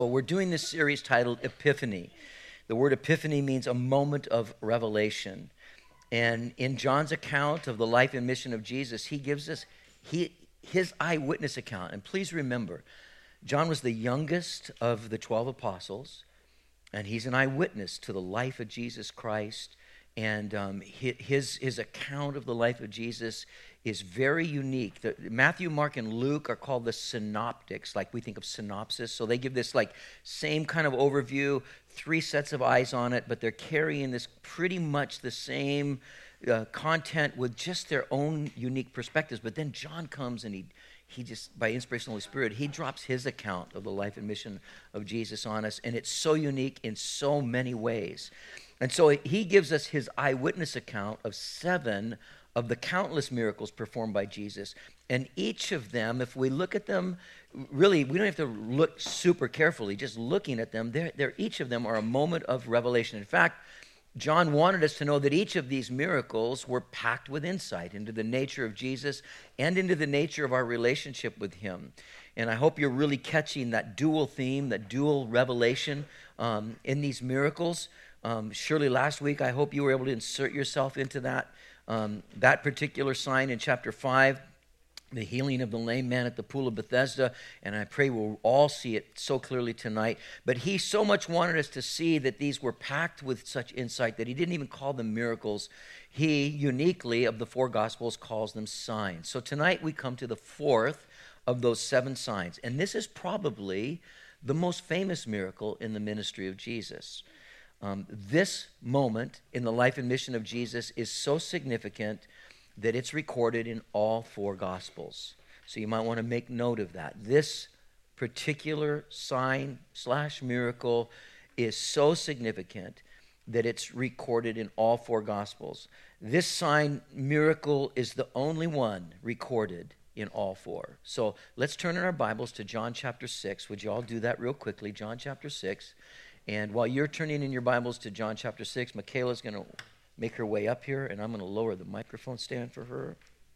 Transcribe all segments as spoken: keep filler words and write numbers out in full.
Well, we're doing this series titled Epiphany. The word epiphany means a moment of revelation. And in John's account of the life and mission of Jesus, he gives us he, his eyewitness account. And please remember, John was the youngest of the twelve apostles, and he's an eyewitness to the life of Jesus Christ. And um, his, his account of the life of Jesus is very unique. The, Matthew, Mark, and Luke are called the synoptics, like we think of synopsis. So they give this like same kind of overview, three sets of eyes on it, but they're carrying this pretty much the same uh, content with just their own unique perspectives. But then John comes and he he just, by inspiration of the Holy Spirit, he drops his account of the life and mission of Jesus on us, and it's so unique in so many ways. And so he gives us his eyewitness account of seven of the countless miracles performed by Jesus. And each of them, if we look at them, really, we don't have to look super carefully. Just looking at them, they're, they're, each of them are a moment of revelation. In fact, John wanted us to know that each of these miracles were packed with insight into the nature of Jesus and into the nature of our relationship with him. And I hope you're really catching that dual theme, that dual revelation um, in these miracles. Um, surely last week, I hope you were able to insert yourself into that. Um, that particular sign in chapter five, the healing of the lame man at the pool of Bethesda, and I pray we'll all see it so clearly tonight. But he so much wanted us to see that these were packed with such insight that he didn't even call them miracles. He uniquely, of the four Gospels, calls them signs. So tonight we come to the fourth of those seven signs, and this is probably the most famous miracle in the ministry of Jesus. Um, this moment in the life and mission of Jesus is so significant that it's recorded in all four Gospels. So you might want to make note of that. This particular sign slash miracle is so significant that it's recorded in all four Gospels. This sign miracle is the only one recorded in all four. So let's turn in our Bibles to John chapter six. Would you all do that real quickly? John chapter six. And while you're turning in your Bibles to John chapter six, Michaela's going to make her way up here, and I'm going to lower the microphone stand for her.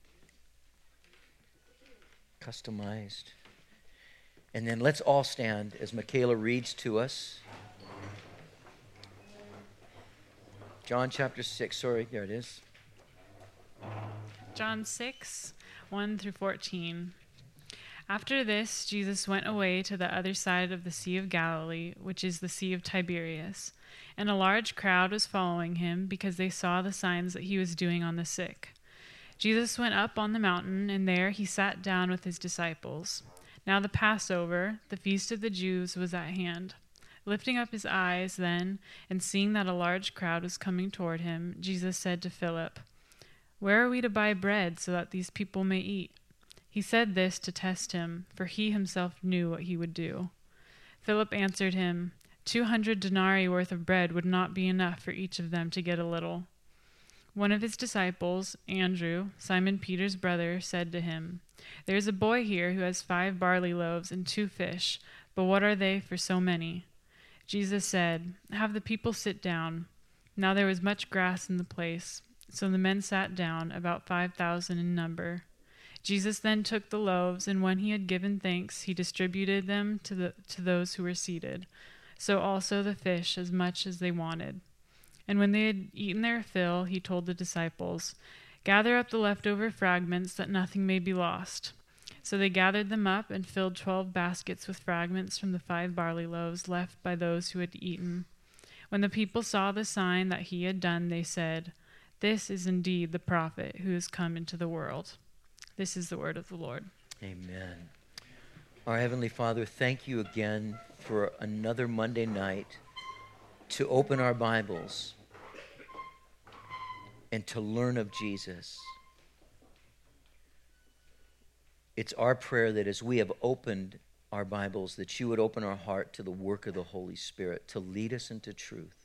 Customized. And then let's all stand as Michaela reads to us. John chapter six. Sorry, there it is. John six, one through fourteen. After this, Jesus went away to the other side of the Sea of Galilee, which is the Sea of Tiberias, and a large crowd was following him because they saw the signs that he was doing on the sick. Jesus went up on the mountain, and there he sat down with his disciples. Now the Passover, the feast of the Jews, was at hand. Lifting up his eyes then, and seeing that a large crowd was coming toward him, Jesus said to Philip, "Where are we to buy bread so that these people may eat?" He said this to test him, for he himself knew what he would do. Philip answered him, Two hundred denarii worth of bread would not be enough for each of them to get a little. One of his disciples, Andrew, Simon Peter's brother, said to him, There is a boy here who has five barley loaves and two fish, but what are they for so many? Jesus said, Have the people sit down. Now there was much grass in the place, so the men sat down, about five thousand in number. Jesus then took the loaves, and when he had given thanks, he distributed them to the to those who were seated. So also the fish, as much as they wanted. And when they had eaten their fill, he told the disciples, Gather up the leftover fragments, that nothing may be lost. So they gathered them up and filled twelve baskets with fragments from the five barley loaves left by those who had eaten. When the people saw the sign that he had done, they said, This is indeed the prophet who has come into the world. This is the word of the Lord. Amen. Our Heavenly Father, thank you again for another Monday night to open our Bibles and to learn of Jesus. It's our prayer that as we have opened our Bibles, that you would open our heart to the work of the Holy Spirit to lead us into truth.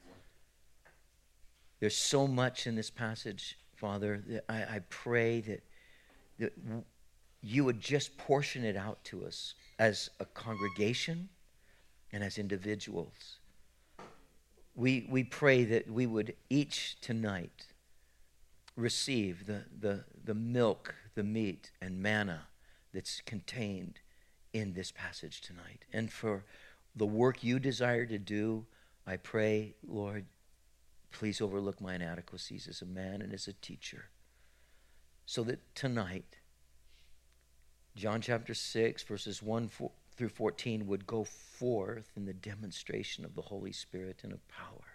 There's so much in this passage, Father, that I, I pray that that you would just portion it out to us as a congregation and as individuals. We we pray that we would each tonight receive the, the, the milk, the meat, and manna that's contained in this passage tonight. And for the work you desire to do, I pray, Lord, please overlook my inadequacies as a man and as a teacher, so that tonight, John chapter six, verses one through fourteen would go forth in the demonstration of the Holy Spirit and of power,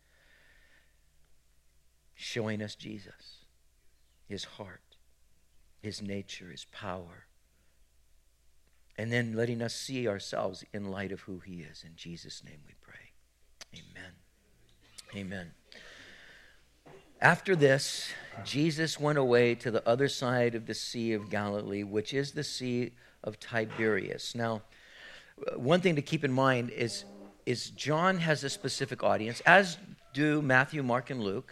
showing us Jesus, his heart, his nature, his power, and then letting us see ourselves in light of who he is. In Jesus' name we pray. Amen. Amen. After this, Jesus went away to the other side of the Sea of Galilee, which is the Sea of Tiberias. Now, one thing to keep in mind is, is John has a specific audience, as do Matthew, Mark, and Luke.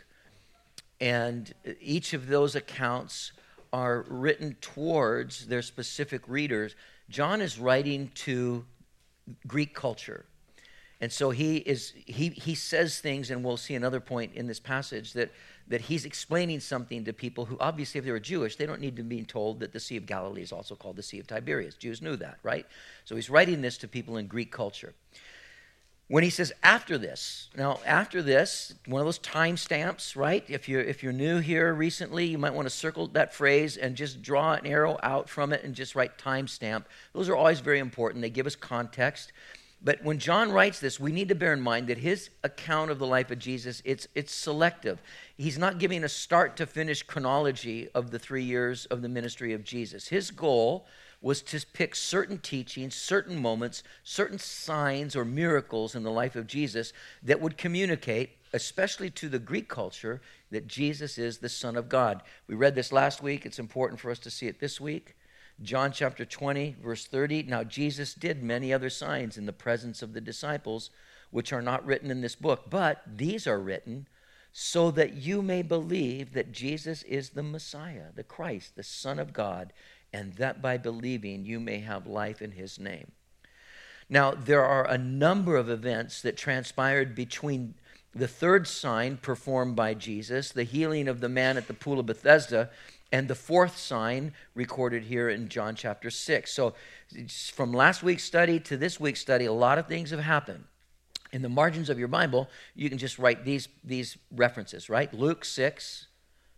And each of those accounts are written towards their specific readers. John is writing to Greek culture. And so he is he he says things, and we'll see another point in this passage, that, that he's explaining something to people who, obviously, if they were Jewish, they don't need to be told that the Sea of Galilee is also called the Sea of Tiberias. Jews knew that, right? So he's writing this to people in Greek culture. When he says after this, now after this, one of those time stamps, right? If you're, if you're new here recently, you might want to circle that phrase and just draw an arrow out from it and just write time stamp. Those are always very important. They give us context. But when John writes this, we need to bear in mind that his account of the life of Jesus, it's, it's selective. He's not giving a start-to-finish chronology of the three years of the ministry of Jesus. His goal was to pick certain teachings, certain moments, certain signs or miracles in the life of Jesus that would communicate, especially to the Greek culture, that Jesus is the Son of God. We read this last week. It's important for us to see it this week. John chapter twenty, verse thirty, now Jesus did many other signs in the presence of the disciples, which are not written in this book, but these are written so that you may believe that Jesus is the Messiah, the Christ, the Son of God, and that by believing you may have life in his name. Now, there are a number of events that transpired between the third sign performed by Jesus, the healing of the man at the pool of Bethesda, and the fourth sign recorded here in John chapter six. So from last week's study to this week's study, a lot of things have happened. In the margins of your Bible, you can just write these, these references, right? Luke six,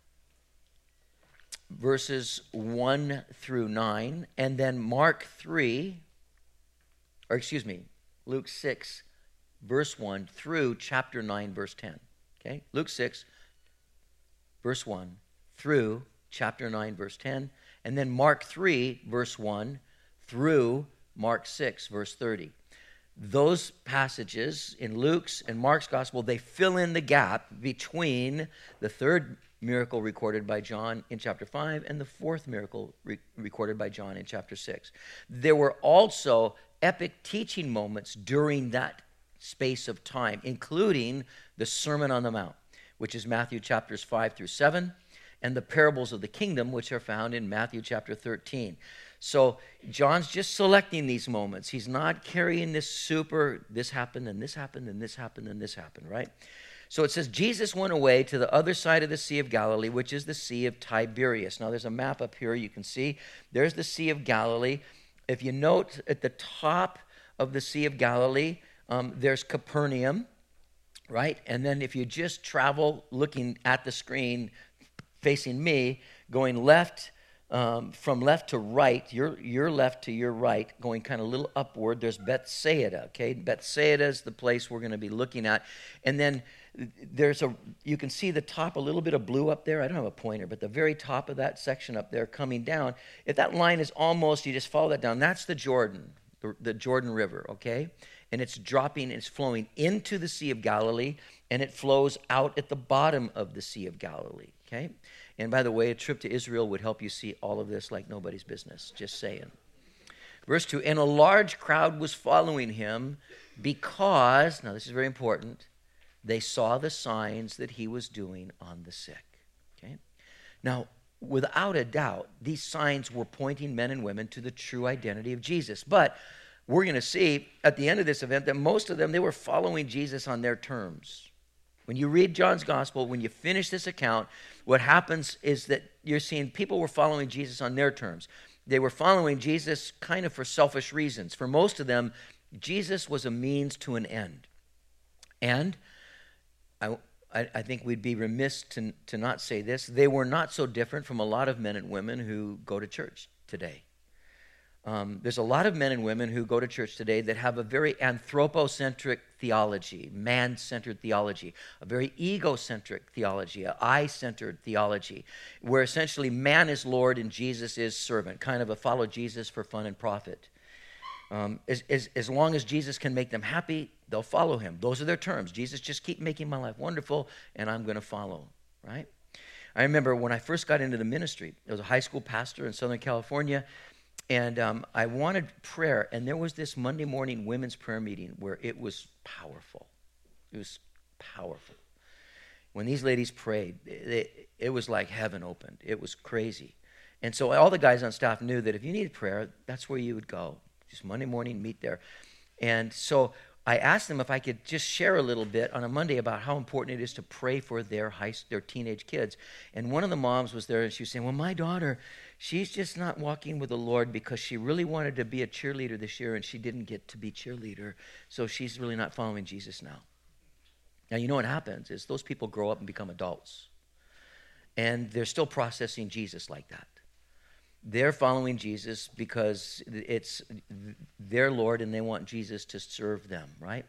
verses one through nine, and then Mark three, or excuse me, Luke six, verse one through chapter nine, verse ten. Okay? Luke six, verse one through chapter nine, verse ten, and then Mark three, verse one, through Mark six, verse thirty. Those passages in Luke's and Mark's gospel, they fill in the gap between the third miracle recorded by John in chapter five and the fourth miracle re- recorded by John in chapter six. There were also epic teaching moments during that space of time, including the Sermon on the Mount, which is Matthew chapters five through seven, and the parables of the kingdom, which are found in Matthew chapter thirteen. So John's just selecting these moments. He's not carrying this super, this happened, and this happened, and this happened, and this happened, right? So it says, Jesus went away to the other side of the Sea of Galilee, which is the Sea of Tiberias. Now there's a map up here you can see. There's the Sea of Galilee. If you note at the top of the Sea of Galilee, um, there's Capernaum, right? And then if you just travel looking at the screen, facing me, going left, um, from left to right, your your left to your right, going kind of a little upward, there's Bethsaida, okay? Bethsaida is the place we're going to be looking at. And then there's a, you can see the top, a little bit of blue up there. I don't have a pointer, but the very top of that section up there coming down, if that line is almost, you just follow that down, that's the Jordan, the, the Jordan River, okay? And it's dropping, it's flowing into the Sea of Galilee, and it flows out at the bottom of the Sea of Galilee, okay? And by the way, a trip to Israel would help you see all of this like nobody's business, just saying. Verse two, and a large crowd was following him because, now this is very important, they saw the signs that he was doing on the sick, okay? Now, without a doubt, these signs were pointing men and women to the true identity of Jesus. But we're going to see at the end of this event that most of them, they were following Jesus on their terms. When you read John's gospel, when you finish this account, what happens is that you're seeing people were following Jesus on their terms. They were following Jesus kind of for selfish reasons. For most of them, Jesus was a means to an end. And I, I, I think we'd be remiss to, to not say this. They were not so different from a lot of men and women who go to church today. Um, there's a lot of men and women who go to church today that have a very anthropocentric theology, man-centered theology, a very egocentric theology, an I-centered theology, where essentially man is Lord and Jesus is servant, kind of a follow Jesus for fun and profit. Um, as, as, as long as Jesus can make them happy, they'll follow him. Those are their terms. Jesus, just keep making my life wonderful, and I'm going to follow, right? I remember when I first got into the ministry, I was a high school pastor in Southern California, and um, I wanted prayer, and there was this Monday morning women's prayer meeting where it was powerful. It was powerful. When these ladies prayed, it, it was like heaven opened. It was crazy. And so all the guys on staff knew that if you needed prayer, that's where you would go. Just Monday morning, meet there. And so I asked them if I could just share a little bit on a Monday about how important it is to pray for their high, their teenage kids. And one of the moms was there, and she was saying, well, my daughter, she's just not walking with the Lord because she really wanted to be a cheerleader this year, and she didn't get to be cheerleader, so she's really not following Jesus now. Now, you know what happens is those people grow up and become adults, and they're still processing Jesus like that. They're following Jesus because it's their Lord and they want Jesus to serve them, right?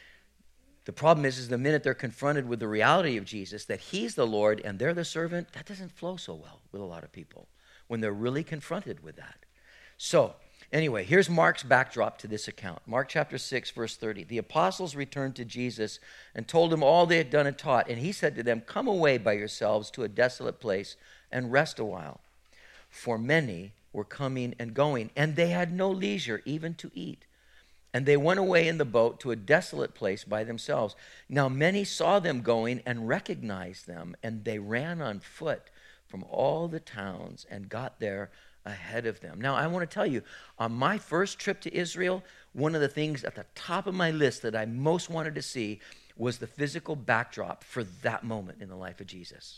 The problem is, is the minute they're confronted with the reality of Jesus, that he's the Lord and they're the servant, that doesn't flow so well with a lot of people when they're really confronted with that. So, anyway, here's Mark's backdrop to this account. Mark chapter six, verse thirty. The apostles returned to Jesus and told him all they had done and taught. And he said to them, come away by yourselves to a desolate place and rest a while. For many were coming and going, and they had no leisure even to eat. And they went away in the boat to a desolate place by themselves. Now many saw them going and recognized them, and they ran on foot from all the towns and got there ahead of them. Now I want to tell you, on my first trip to Israel, one of the things at the top of my list that I most wanted to see was the physical backdrop for that moment in the life of Jesus.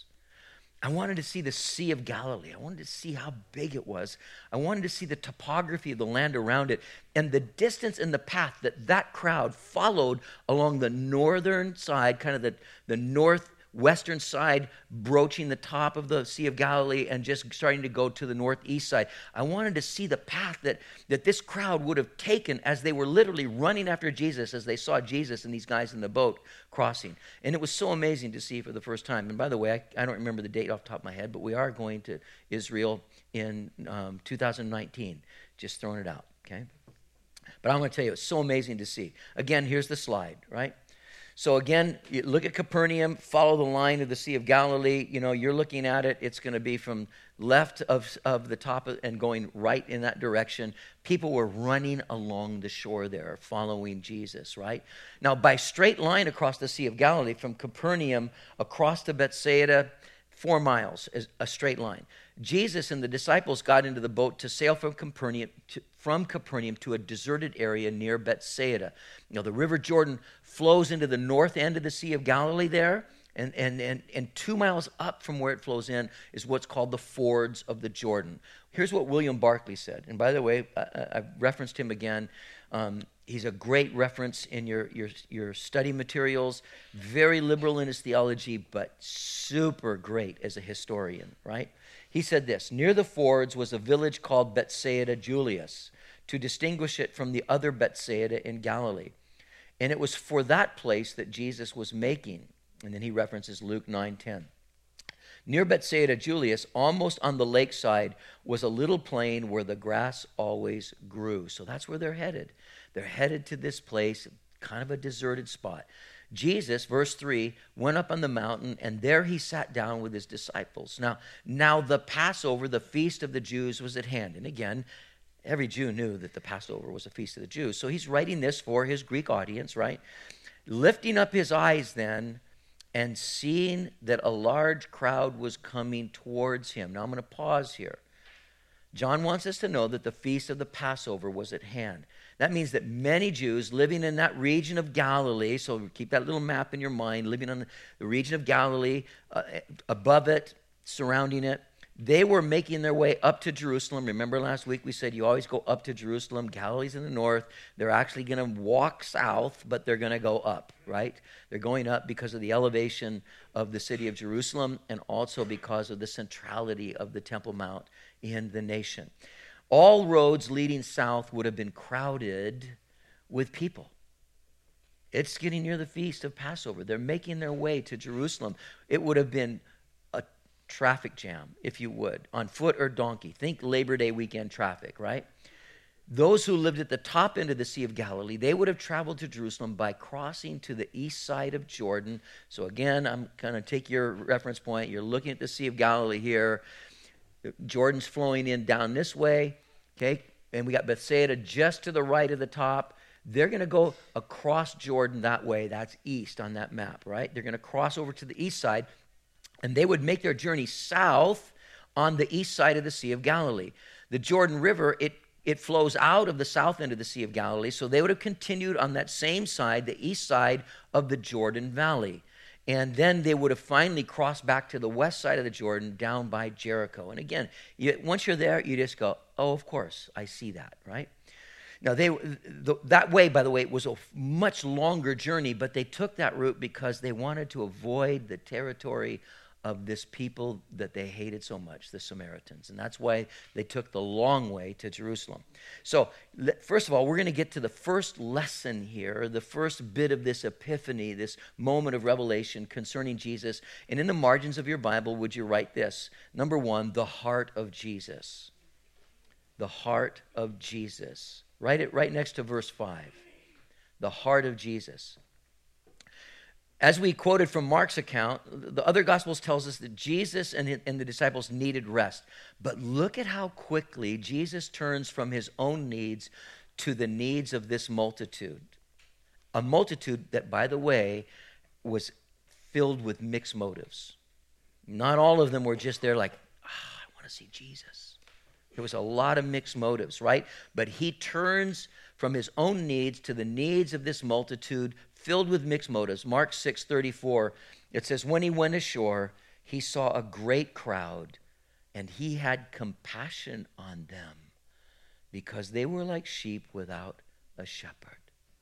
I wanted to see the Sea of Galilee. I wanted to see how big it was. I wanted to see the topography of the land around it and the distance and the path that that crowd followed along the northern side, kind of the, the northwestern side, broaching the top of the Sea of Galilee and just starting to go to the northeast side. I wanted to see the path that, that this crowd would have taken as they were literally running after Jesus as they saw Jesus and these guys in the boat crossing. And it was so amazing to see for the first time. And by the way, I, I don't remember the date off the top of my head, but we are going to Israel in um, two thousand nineteen. Just throwing it out, okay? But I'm going to tell you, it's so amazing to see. Again, here's the slide, right? So again, you look at Capernaum, follow the line of the Sea of Galilee. You know, you're looking at it. It's going to be from left of, of the top of, and going right in that direction. People were running along the shore there, following Jesus, right? Now, by straight line across the Sea of Galilee, from Capernaum across to Bethsaida, four miles is a straight line. Jesus and the disciples got into the boat to sail from Capernaum to, from Capernaum to a deserted area near Bethsaida. You know, the River Jordan flows into the north end of the Sea of Galilee there, and, and, and, and two miles up from where it flows in is what's called the Fords of the Jordan. Here's what William Barclay said. And by the way, I, I've referenced him again. Um, he's a great reference in your, your, your study materials, very liberal in his theology, but super great as a historian, right? He said this: near the fords was a village called Bethsaida Julius, to distinguish it from the other Bethsaida in Galilee. And it was for that place that Jesus was making. And then he references Luke nine ten. Near Bethsaida Julius, almost on the lakeside, was a little plain where the grass always grew. So that's where they're headed. They're headed to this place, kind of a deserted spot. Jesus, verse three, went up on the mountain, and there he sat down with his disciples. Now, now the Passover, the feast of the Jews, was at hand. And again, every Jew knew that the Passover was a feast of the Jews. So he's writing this for his Greek audience, right? Lifting up his eyes then, and seeing that a large crowd was coming towards him. Now I'm going to pause here. John wants us to know that the feast of the Passover was at hand. That means that many Jews living in that region of Galilee, so keep that little map in your mind, living on the region of Galilee, uh, above it, surrounding it, They were making their way up to Jerusalem. Remember last week we said you always go up to Jerusalem. Galilee's in the north. They're actually going to walk south, but they're going to go up, right? They're going up because of the elevation of the city of Jerusalem and also because of the centrality of the Temple Mount in the nation. All roads leading south would have been crowded with people. It's getting near the feast of Passover. They're making their way to Jerusalem. It would have been a traffic jam, if you would, on foot or donkey. Think Labor Day weekend traffic, right? Those who lived at the top end of the Sea of Galilee, they would have traveled to Jerusalem by crossing to the east side of Jordan. So again, I'm going to take your reference point. You're looking at the Sea of Galilee here. Jordan's flowing in down this way, okay? And we got Bethsaida just to the right of the top. They're going to go across Jordan that way. That's east on that map, right? They're going to cross over to the east side, and they would make their journey south on the east side of the Sea of Galilee. The Jordan River, it, it flows out of the south end of the Sea of Galilee, so they would have continued on that same side, the east side of the Jordan Valley. And then they would have finally crossed back to the west side of the Jordan down by Jericho. And again, you, once you're there, you just go, oh, of course, I see that, right? Now, they the, that way, by the way, it was a much longer journey, but they took that route because they wanted to avoid the territory of this people that they hated so much, the Samaritans. And that's why they took the long way to Jerusalem. So, first of all, we're going to get to the first lesson here, the first bit of this epiphany, this moment of revelation concerning Jesus. And in the margins of your Bible, would you write this? Number one, the heart of Jesus. The heart of Jesus. Write it right next to verse five. The heart of Jesus. As we quoted from Mark's account, the other Gospels tells us that Jesus and, and the disciples needed rest. But look at how quickly Jesus turns from his own needs to the needs of this multitude. A multitude that, by the way, was filled with mixed motives. Not all of them were just there like, ah, I want to see Jesus. There was a lot of mixed motives, right? But he turns from his own needs to the needs of this multitude filled with mixed motives. Mark six thirty-four, it says, when he went ashore, he saw a great crowd, and he had compassion on them because they were like sheep without a shepherd.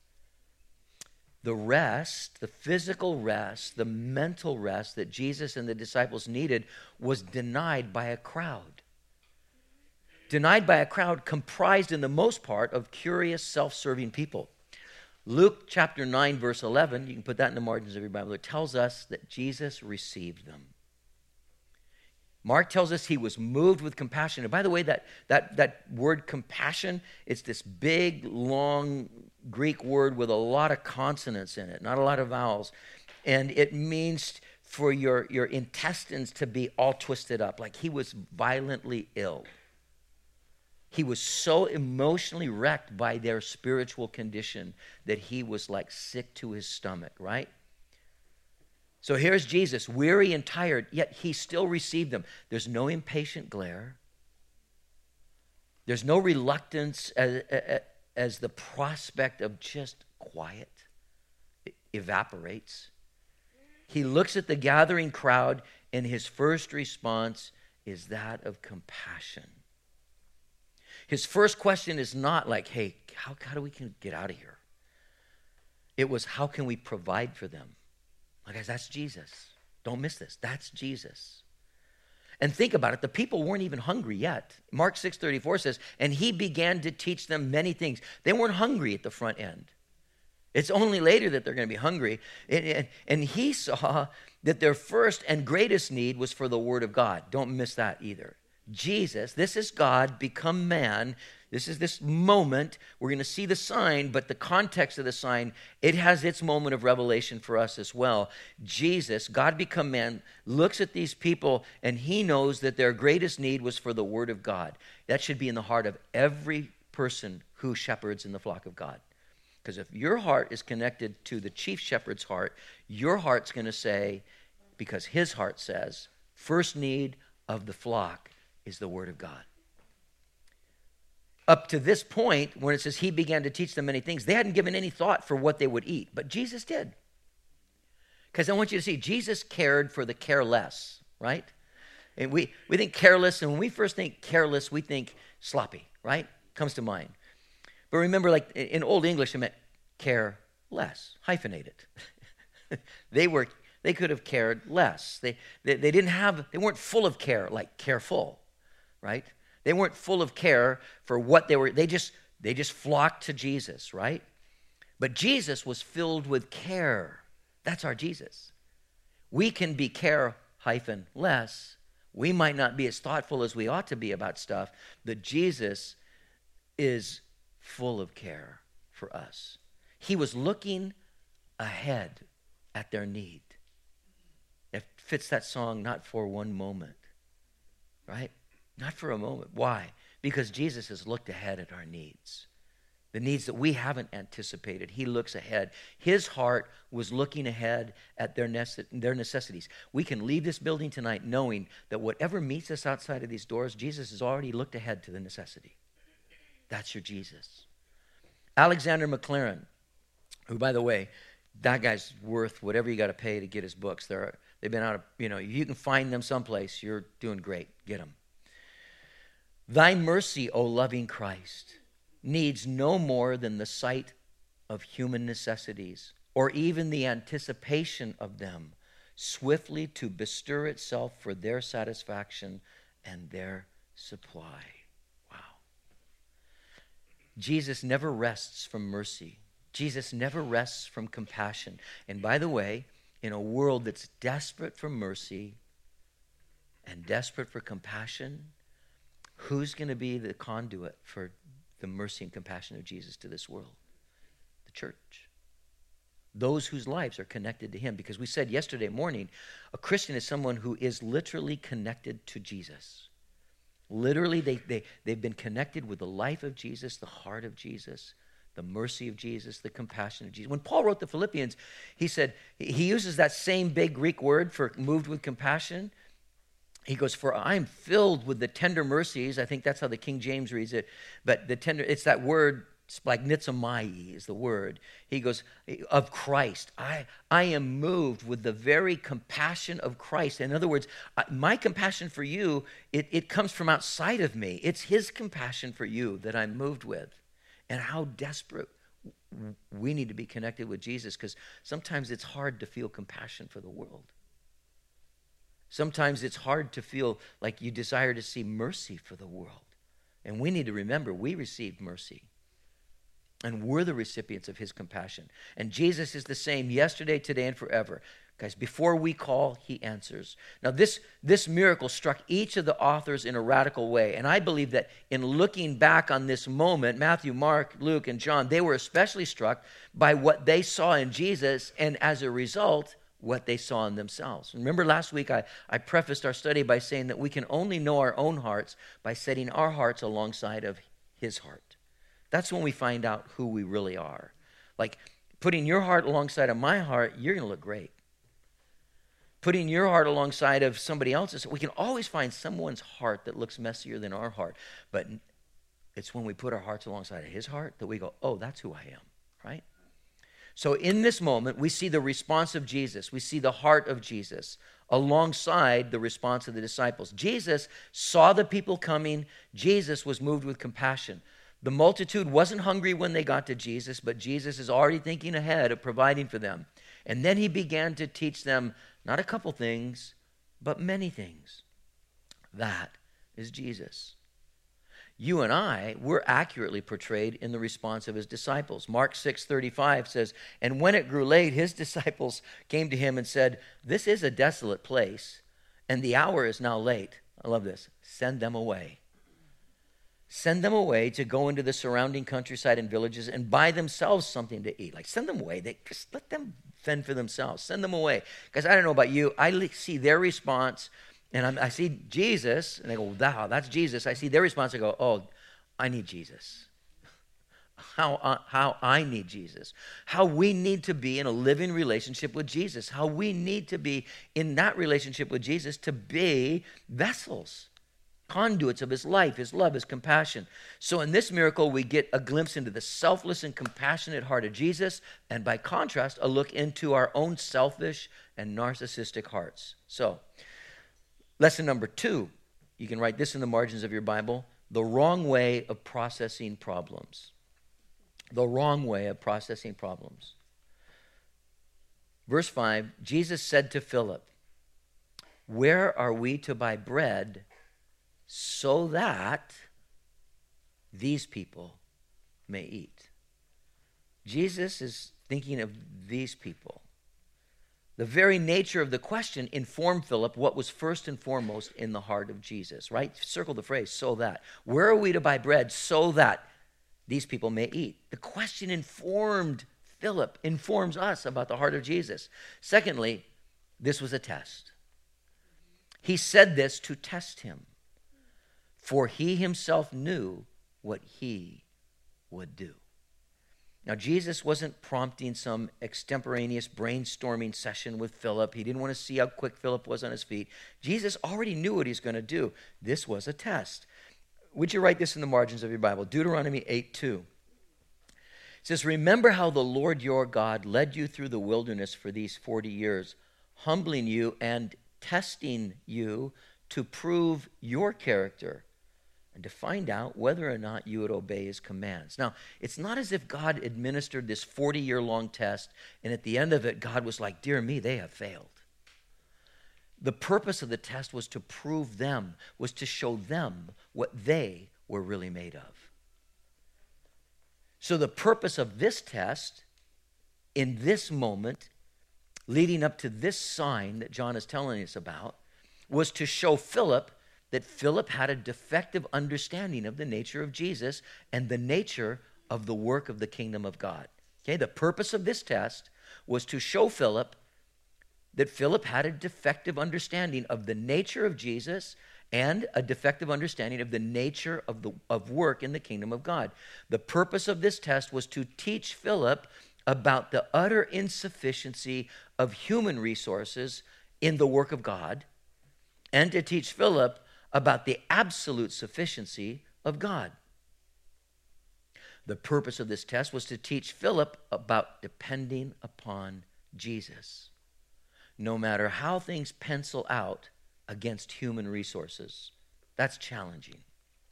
The rest, the physical rest, the mental rest that Jesus and the disciples needed was denied by a crowd. Denied by a crowd comprised in the most part of curious, self-serving people. Luke chapter nine, verse eleven, you can put that in the margins of your Bible, it tells us that Jesus received them. Mark tells us he was moved with compassion. And by the way, that, that, that word compassion, it's this big, long Greek word with a lot of consonants in it, not a lot of vowels. And it means for your, your intestines to be all twisted up, like he was violently ill. He was so emotionally wrecked by their spiritual condition that he was like sick to his stomach, right? So here's Jesus, weary and tired, yet he still received them. There's no impatient glare. There's no reluctance as, as the prospect of just quiet evaporates. He looks at the gathering crowd, and his first response is that of compassion. His first question is not like, hey, how, how do we can get out of here? It was, how can we provide for them? Like, guys, that's Jesus. Don't miss this. That's Jesus. And think about it. The people weren't even hungry yet. Mark six thirty-four says, and he began to teach them many things. They weren't hungry at the front end. It's only later that they're going to be hungry. And, and, and he saw that their first and greatest need was for the word of God. Don't miss that either. Jesus, this is God become man. This is this moment. We're going to see the sign, but the context of the sign, it has its moment of revelation for us as well. Jesus, God become man, looks at these people, and he knows that their greatest need was for the word of God. That should be in the heart of every person who shepherds in the flock of God. Because if your heart is connected to the chief shepherd's heart, your heart's going to say, because his heart says, first need of the flock is the word of God. Up to this point, when it says he began to teach them many things, they hadn't given any thought for what they would eat, but Jesus did. Because I want you to see, Jesus cared for the careless, right? And we, we think careless, and when we first think careless, we think sloppy, right? Comes to mind. But remember, like in Old English, it meant care less, hyphenated. they were they could have cared less. They, they they didn't have they weren't full of care like careful, right? They weren't full of care for what they were. They just they just flocked to Jesus, right? But Jesus was filled with care. That's our Jesus. We can be care hyphen less. We might not be as thoughtful as we ought to be about stuff, but Jesus is full of care for us. He was looking ahead at their need. It fits that song, not for one moment, right? Not for a moment. Why? Because Jesus has looked ahead at our needs. The needs that we haven't anticipated. He looks ahead. His heart was looking ahead at their, nece- their necessities. We can leave this building tonight knowing that whatever meets us outside of these doors, Jesus has already looked ahead to the necessity. That's your Jesus. Alexander McLaren, who, by the way, that guy's worth whatever you got to pay to get his books. They're, they've been out of, you know, you can find them someplace. You're doing great. Get them. Thy mercy, O loving Christ, needs no more than the sight of human necessities, or even the anticipation of them, swiftly to bestir itself for their satisfaction and their supply. Wow. Jesus never rests from mercy. Jesus never rests from compassion. And by the way, in a world that's desperate for mercy and desperate for compassion, who's going to be the conduit for the mercy and compassion of Jesus to this world? The church. Those whose lives are connected to him. Because we said yesterday morning, a Christian is someone who is literally connected to Jesus. Literally, they, they, they've been connected with the life of Jesus, the heart of Jesus, the mercy of Jesus, the compassion of Jesus. When Paul wrote the Philippians, he said, he uses that same big Greek word for moved with compassion. He goes, for I am filled with the tender mercies. I think that's how the King James reads it. But the tender, it's that word, splagnizomai is the word. He goes, of Christ. I, I am moved with the very compassion of Christ. In other words, my compassion for you, it, it comes from outside of me. It's his compassion for you that I'm moved with. And how desperate we need to be connected with Jesus, because sometimes it's hard to feel compassion for the world. Sometimes it's hard to feel like you desire to see mercy for the world. And we need to remember we received mercy. And we're the recipients of his compassion. And Jesus is the same yesterday, today, and forever. Guys, before we call, he answers. Now, this, this miracle struck each of the authors in a radical way. And I believe that in looking back on this moment, Matthew, Mark, Luke, and John, they were especially struck by what they saw in Jesus, and as a result, what they saw in themselves. Remember last week I, I prefaced our study by saying that we can only know our own hearts by setting our hearts alongside of his heart. That's when we find out who we really are. Like putting your heart alongside of my heart, you're going to look great. Putting your heart alongside of somebody else's, we can always find someone's heart that looks messier than our heart. But it's when we put our hearts alongside of his heart that we go, oh, that's who I am, right? So in this moment, we see the response of Jesus. We see the heart of Jesus alongside the response of the disciples. Jesus saw the people coming. Jesus was moved with compassion. The multitude wasn't hungry when they got to Jesus, but Jesus is already thinking ahead of providing for them. And then he began to teach them not a couple things, but many things. That is Jesus. You and I, we're accurately portrayed in the response of his disciples. Mark six thirty-five says, and when it grew late, his disciples came to him and said, this is a desolate place, and the hour is now late. I love this. Send them away. Send them away to go into the surrounding countryside and villages and buy themselves something to eat. Like, send them away. They, just let them fend for themselves. Send them away. Because I don't know about you, I see their response, and I'm, I see Jesus, and they go, wow, that's Jesus. I see their response, I go, oh, I need Jesus. How, uh, how I need Jesus. How we need to be in a living relationship with Jesus. How we need to be in that relationship with Jesus to be vessels, conduits of his life, his love, his compassion. So in this miracle, we get a glimpse into the selfless and compassionate heart of Jesus, and by contrast, a look into our own selfish and narcissistic hearts. So Lesson number two, you can write this in the margins of your Bible, the wrong way of processing problems. The wrong way of processing problems. Verse five, Jesus said to Philip, "Where are we to buy bread so that these people may eat?" Jesus is thinking of these people. The very nature of the question informed Philip what was first and foremost in the heart of Jesus, right? Circle the phrase, so that. Where are we to buy bread so that these people may eat? The question informed Philip, informs us about the heart of Jesus. Secondly, this was a test. He said this to test him, for he himself knew what he would do. Now, Jesus wasn't prompting some extemporaneous brainstorming session with Philip. He didn't want to see how quick Philip was on his feet. Jesus already knew what he's going to do. This was a test. Would you write this in the margins of your Bible? Deuteronomy eight two. It says, "Remember how the Lord your God led you through the wilderness for these forty years, humbling you and testing you to prove your character and to find out whether or not you would obey his commands." Now, it's not as if God administered this forty-year-long test, and at the end of it, God was like, "Dear me, they have failed." The purpose of the test was to prove them, was to show them what they were really made of. So the purpose of this test, in this moment, leading up to this sign that John is telling us about, was to show Philip that Philip had a defective understanding of the nature of Jesus and the nature of the work of the kingdom of God. Okay, the purpose of this test was to show Philip that Philip had a defective understanding of the nature of Jesus and a defective understanding of the nature of the of work in the kingdom of God. The purpose of this test was to teach Philip about the utter insufficiency of human resources in the work of God, and to teach Philip about the absolute sufficiency of God. The purpose of this test was to teach Philip about depending upon Jesus, no matter how things pencil out against human resources. That's challenging.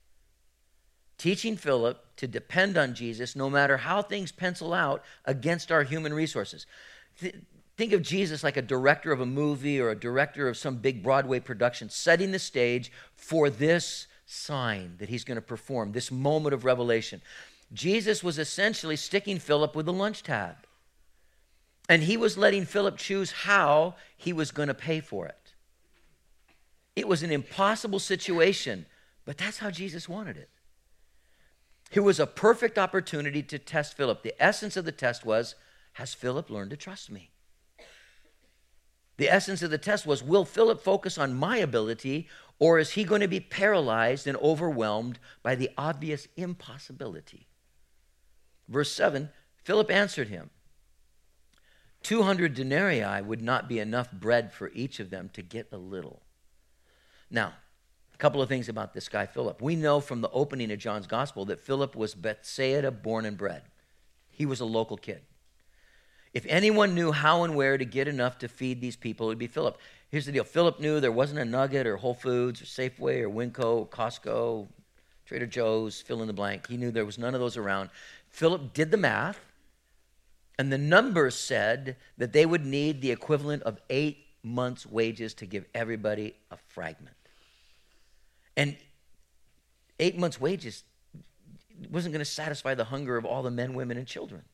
Teaching Philip to depend on Jesus no matter how things pencil out against our human resources. Th- Think of Jesus like a director of a movie or a director of some big Broadway production, setting the stage for this sign that he's going to perform, this moment of revelation. Jesus was essentially sticking Philip with a lunch tab, and he was letting Philip choose how he was going to pay for it. It was an impossible situation, but that's how Jesus wanted it. It was a perfect opportunity to test Philip. The essence of the test was, has Philip learned to trust me? The essence of the test was, will Philip focus on my ability, or is he going to be paralyzed and overwhelmed by the obvious impossibility? Verse seven, Philip answered him, two hundred denarii would not be enough bread for each of them to get a little. Now, a couple of things about this guy, Philip. We know from the opening of John's gospel that Philip was Bethsaida born and bred. He was a local kid. If anyone knew how and where to get enough to feed these people, it would be Philip. Here's the deal. Philip knew there wasn't a Nugget or Whole Foods or Safeway or Winco or Costco, Trader Joe's, fill in the blank. He knew there was none of those around. Philip did the math, and the numbers said that they would need the equivalent of eight months' wages to give everybody a fragment. And eight months' wages wasn't going to satisfy the hunger of all the men, women, and children.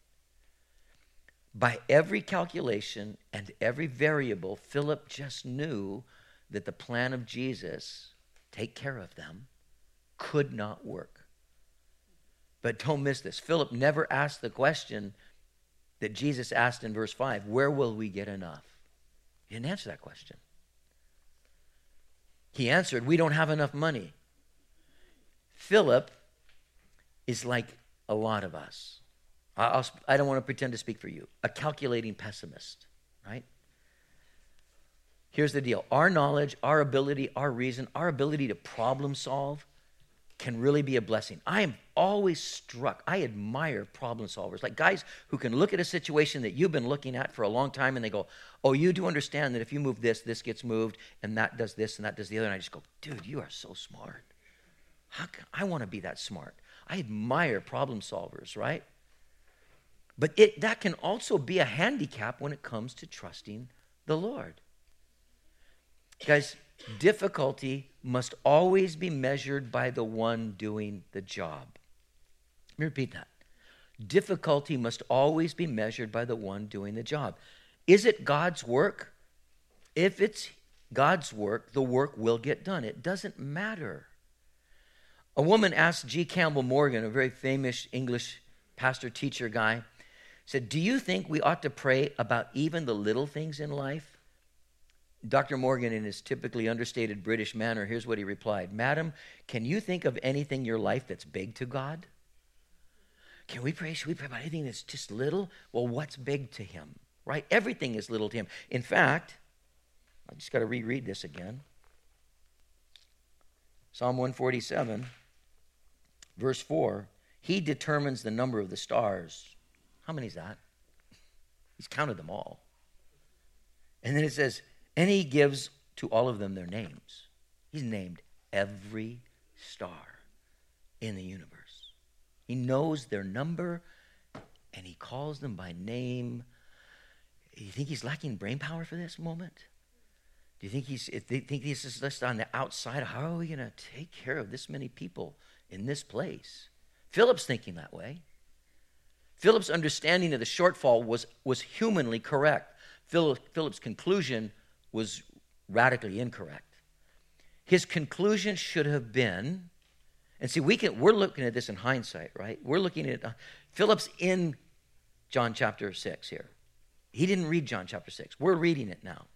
By every calculation and every variable, Philip just knew that the plan of Jesus, take care of them, could not work. But don't miss this. Philip never asked the question that Jesus asked in verse five, where will we get enough? He didn't answer that question. He answered, we don't have enough money. Philip is like a lot of us. I'll, I don't want to pretend to speak for you. A calculating pessimist, right? Here's the deal. Our knowledge, our ability, our reason, our ability to problem solve can really be a blessing. I am always struck. I admire problem solvers, like guys who can look at a situation that you've been looking at for a long time and they go, oh, you do understand that if you move this, this gets moved, and that does this and that does the other. And I just go, dude, you are so smart. How can, I want to be that smart. I admire problem solvers, right? But it, that can also be a handicap when it comes to trusting the Lord. Guys, difficulty must always be measured by the one doing the job. Let me repeat that. Difficulty must always be measured by the one doing the job. Is it God's work? If it's God's work, the work will get done. It doesn't matter. A woman asked G. Campbell Morgan, a very famous English pastor teacher guy, said, do you think we ought to pray about even the little things in life? Doctor Morgan, in his typically understated British manner, here's what he replied. Madam, can you think of anything in your life that's big to God? Can we pray? Should we pray about anything that's just little? Well, what's big to him, right? Everything is little to him. In fact, I just got to reread this again. Psalm one forty-seven, verse four, he determines the number of the stars. How many is that? He's counted them all. And then it says, and he gives to all of them their names. He's named every star in the universe. He knows their number, and he calls them by name. Do you think he's lacking brain power for this moment? Do you think he's do you think this is just on the outside? How are we going to take care of this many people in this place? Philip's thinking that way. Philip's understanding of the shortfall was, was humanly correct. Philip, Philip's conclusion was radically incorrect. His conclusion should have been, and see, we can, we're looking at this in hindsight, right? We're looking at, uh, Philip's in John chapter six here. He didn't read John chapter six. We're reading it now.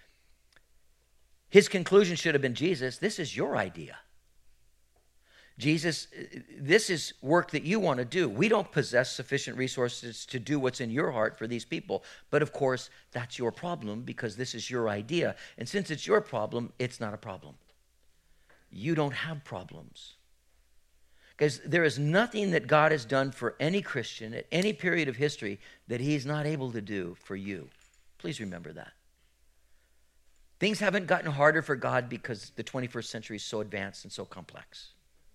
His conclusion should have been, Jesus, this is your idea. Jesus, this is work that you want to do. We don't possess sufficient resources to do what's in your heart for these people. But of course, that's your problem because this is your idea. And since it's your problem, it's not a problem. You don't have problems. Because there is nothing that God has done for any Christian at any period of history that he's not able to do for you. Please remember that. Things haven't gotten harder for God because the twenty-first century is so advanced and so complex.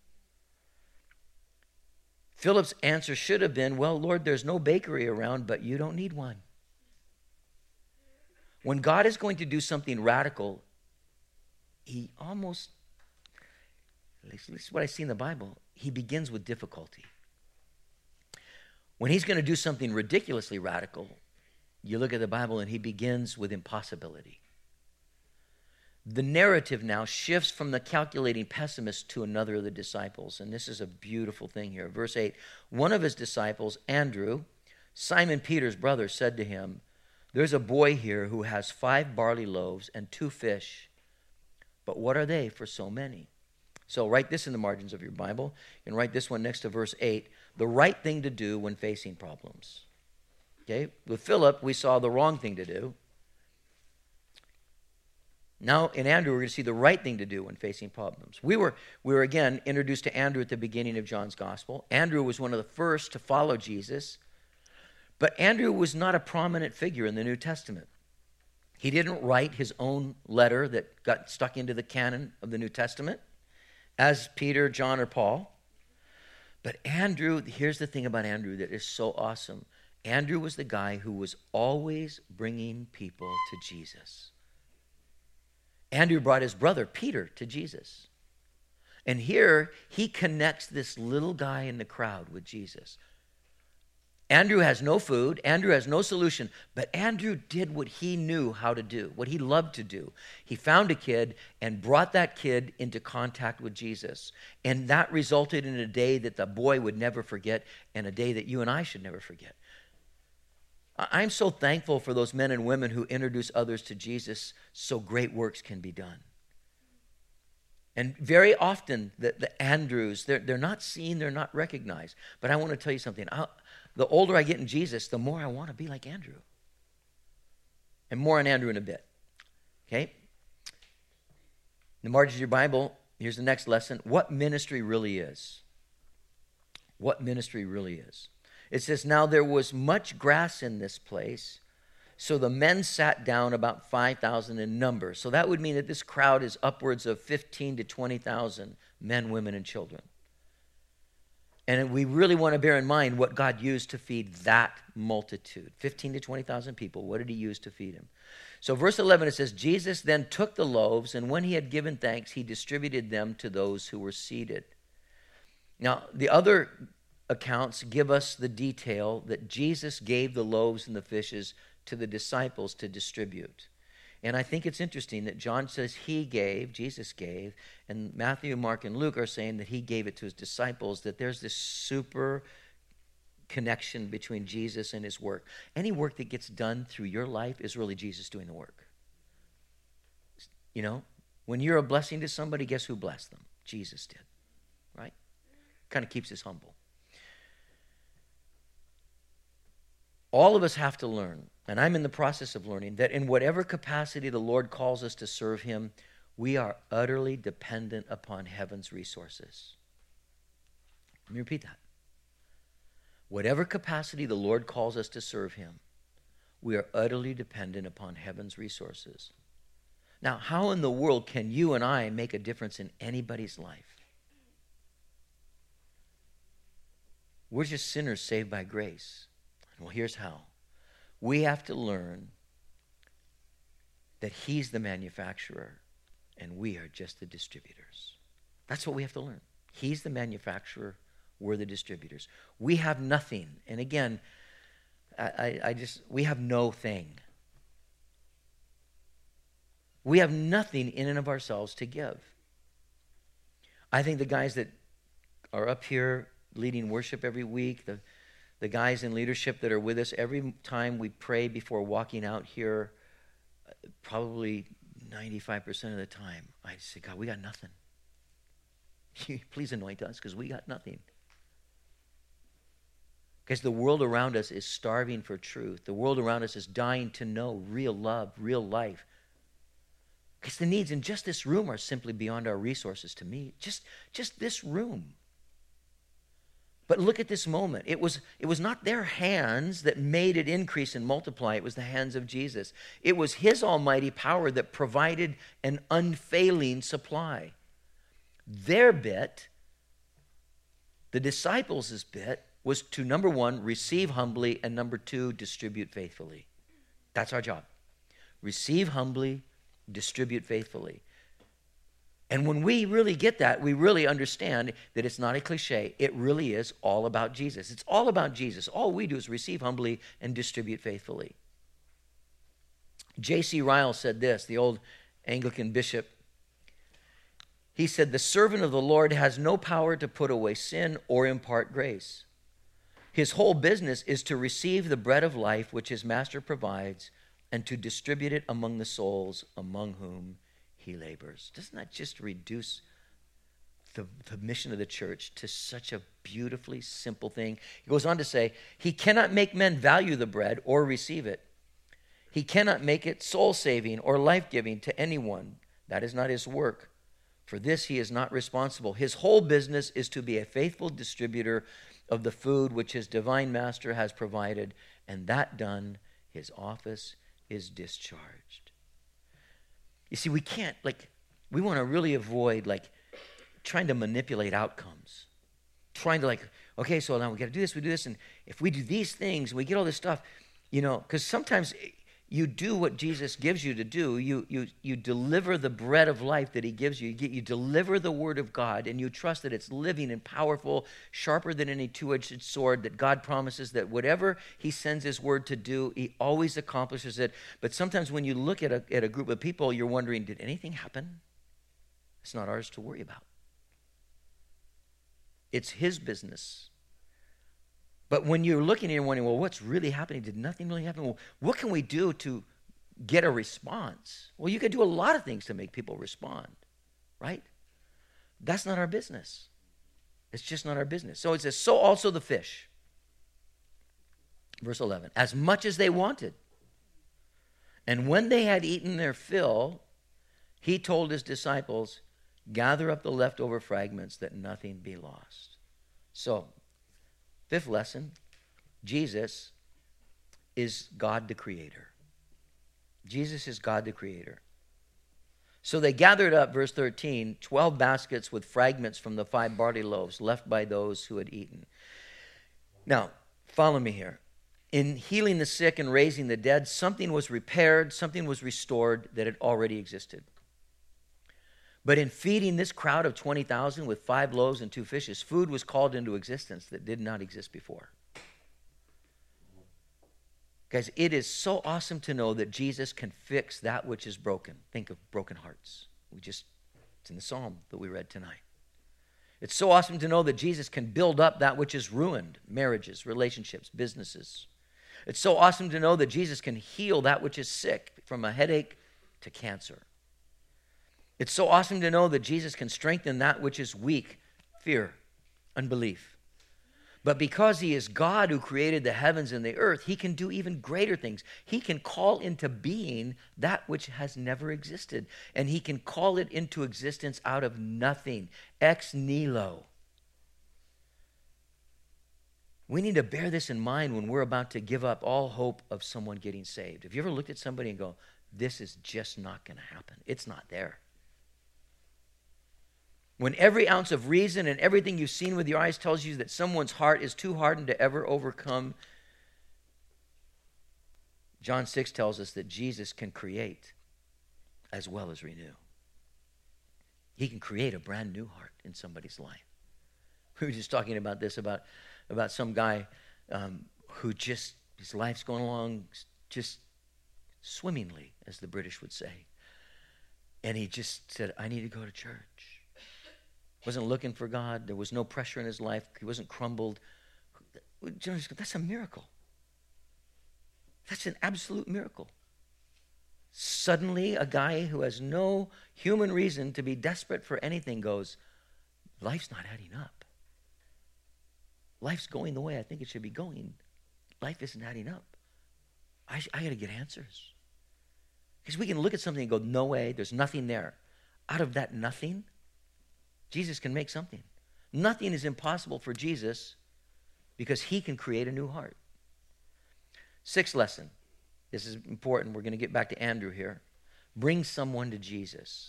Philip's answer should have been, well, Lord, there's no bakery around, but you don't need one. When God is going to do something radical, he almost, at least this is what I see in the Bible, he begins with difficulty. When he's going to do something ridiculously radical, you look at the Bible and he begins with impossibility. The narrative now shifts from the calculating pessimist to another of the disciples. And this is a beautiful thing here. Verse eight, one of his disciples, Andrew, Simon Peter's brother, said to him, there's a boy here who has five barley loaves and two fish. But what are they for so many? So write this in the margins of your Bible. And write this one next to verse eight, the right thing to do when facing problems. Okay, with Philip, we saw the wrong thing to do. Now, in Andrew, we're going to see the right thing to do when facing problems. We were, we were again, introduced to Andrew at the beginning of John's gospel. Andrew was one of the first to follow Jesus. But Andrew was not a prominent figure in the New Testament. He didn't write his own letter that got stuck into the canon of the New Testament, as Peter, John, or Paul. But Andrew, here's the thing about Andrew that is so awesome. Andrew was the guy who was always bringing people to Jesus. Andrew brought his brother Peter to Jesus. And here he connects this little guy in the crowd with Jesus. Andrew has no food. Andrew has no solution. But Andrew did what he knew how to do, what he loved to do. He found a kid and brought that kid into contact with Jesus. And that resulted in a day that the boy would never forget and a day that you and I should never forget. I'm so thankful for those men and women who introduce others to Jesus so great works can be done. And very often, the, the Andrews, they're, they're not seen, they're not recognized. But I want to tell you something. I'll, the older I get in Jesus, the more I want to be like Andrew. And more on Andrew in a bit. Okay? In the margins of your Bible, here's the next lesson, what ministry really is. What ministry really is. It says, now there was much grass in this place, so the men sat down, about five thousand in number. So that would mean that this crowd is upwards of fifteen to twenty thousand men, women, and children. And we really want to bear in mind what God used to feed that multitude. fifteen to twenty thousand people. What did he use to feed him? So verse eleven, it says, Jesus then took the loaves, and when he had given thanks, he distributed them to those who were seated. Now, the other accounts give us the detail that Jesus gave the loaves and the fishes to the disciples to distribute. And I think it's interesting that John says he gave, Jesus gave, and Matthew, Mark, and Luke are saying that he gave it to his disciples, that there's this super connection between Jesus and his work. Any work that gets done through your life is really Jesus doing the work. You know, when you're a blessing to somebody, guess who blessed them? Jesus did, right? Kind of keeps us humble. All of us have to learn, and I'm in the process of learning, that in whatever capacity the Lord calls us to serve him, we are utterly dependent upon heaven's resources. Let me repeat that. Whatever capacity the Lord calls us to serve him, we are utterly dependent upon heaven's resources. Now, how in the world can you and I make a difference in anybody's life? We're just sinners saved by grace. Well, here's how. We have to learn that he's the manufacturer and we are just the distributors. That's what we have to learn. He's the manufacturer, we're the distributors. We have nothing. And again, I, I, I just, we have no thing. We have nothing in and of ourselves to give. I think the guys that are up here leading worship every week, the The guys in leadership that are with us, every time we pray before walking out here, probably ninety-five percent of the time, I say, God, we got nothing. Please anoint us because we got nothing. Because the world around us is starving for truth. The world around us is dying to know real love, real life. Because the needs in just this room are simply beyond our resources to meet. Just, just this room. But look at this moment. It was, it was not their hands that made it increase and multiply. It was the hands of Jesus. It was his almighty power that provided an unfailing supply. Their bit, the disciples' bit, was to, number one, receive humbly, and number two, distribute faithfully. That's our job. Receive humbly, distribute faithfully. And when we really get that, we really understand that it's not a cliche. It really is all about Jesus. It's all about Jesus. All we do is receive humbly and distribute faithfully. J C Ryle said this, the old Anglican bishop. He said, the servant of the Lord has no power to put away sin or impart grace. His whole business is to receive the bread of life which his master provides and to distribute it among the souls among whom he labors. Doesn't that just reduce the, the mission of the church to such a beautifully simple thing? He goes on to say, he cannot make men value the bread or receive it. He cannot make it soul-saving or life-giving to anyone. That is not his work. For this he is not responsible. His whole business is to be a faithful distributor of the food which his divine master has provided, and that done, his office is discharged. You see, we can't, like, we want to really avoid, like, trying to manipulate outcomes. Trying to, like, okay, so now we got to do this, we do this, and if we do these things, we get all this stuff, you know, because sometimes you do what Jesus gives you to do. You, you, you deliver the bread of life that he gives you. You, get, you deliver the word of God, and you trust that it's living and powerful, sharper than any two-edged sword, that God promises that whatever he sends his word to do, he always accomplishes it. But sometimes when you look at a, at a group of people, you're wondering, did anything happen? It's not ours to worry about. It's his business. But when you're looking at it and wondering, well, what's really happening? Did nothing really happen? Well, what can we do to get a response? Well, you can do a lot of things to make people respond, right? That's not our business. It's just not our business. So it says, so also the fish. Verse eleven, as much as they wanted. And when they had eaten their fill, he told his disciples, Gather up the leftover fragments that nothing be lost. So, fifth lesson, Jesus is God the Creator. Jesus is God the Creator. So they gathered up, verse thirteen, twelve baskets with fragments from the five barley loaves left by those who had eaten. Now, follow me here. In healing the sick and raising the dead, something was repaired, something was restored that had already existed. But in feeding this crowd of twenty thousand with five loaves and two fishes, food was called into existence that did not exist before. Guys, it is so awesome to know that Jesus can fix that which is broken. Think of broken hearts. We just, it's in the psalm that we read tonight. It's so awesome to know that Jesus can build up that which is ruined, marriages, relationships, businesses. It's so awesome to know that Jesus can heal that which is sick, from a headache to cancer. It's so awesome to know that Jesus can strengthen that which is weak, fear, unbelief. But because he is God who created the heavens and the earth, he can do even greater things. He can call into being that which has never existed. And he can call it into existence out of nothing. Ex nihilo. We need to bear this in mind when we're about to give up all hope of someone getting saved. Have you ever looked at somebody and go, this is just not going to happen? It's not there. When every ounce of reason and everything you've seen with your eyes tells you that someone's heart is too hardened to ever overcome, John six tells us that Jesus can create as well as renew. He can create a brand new heart in somebody's life. We were just talking about this, about, about some guy um, who just, his life's going along just swimmingly, as the British would say. And he just said, I need to go to church. Wasn't looking for God. There was no pressure in his life. He wasn't crumbled. That's a miracle. That's an absolute miracle. Suddenly, a guy who has no human reason to be desperate for anything goes, life's not adding up. Life's going the way I think it should be going. Life isn't adding up. I, I got to get answers. Because we can look at something and go, no way, there's nothing there. Out of that nothing, Jesus can make something. Nothing is impossible for Jesus because he can create a new heart. Sixth lesson. This is important. We're going to get back to Andrew here. Bring someone to Jesus.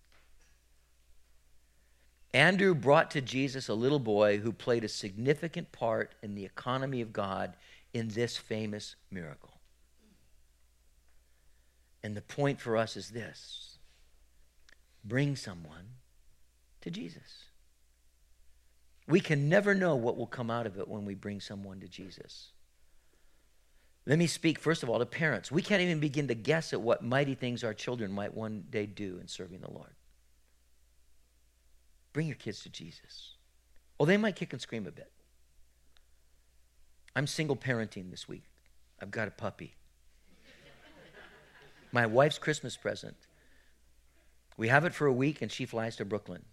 Andrew brought to Jesus a little boy who played a significant part in the economy of God in this famous miracle. And the point for us is this. Bring someone to Jesus. We can never know what will come out of it when we bring someone to Jesus. Let me speak, first of all, to parents. We can't even begin to guess at what mighty things our children might one day do in serving the Lord. Bring your kids to Jesus. Oh, they might kick and scream a bit. I'm single parenting this week. I've got a puppy. My wife's Christmas present. We have it for a week, and she flies to Brooklyn.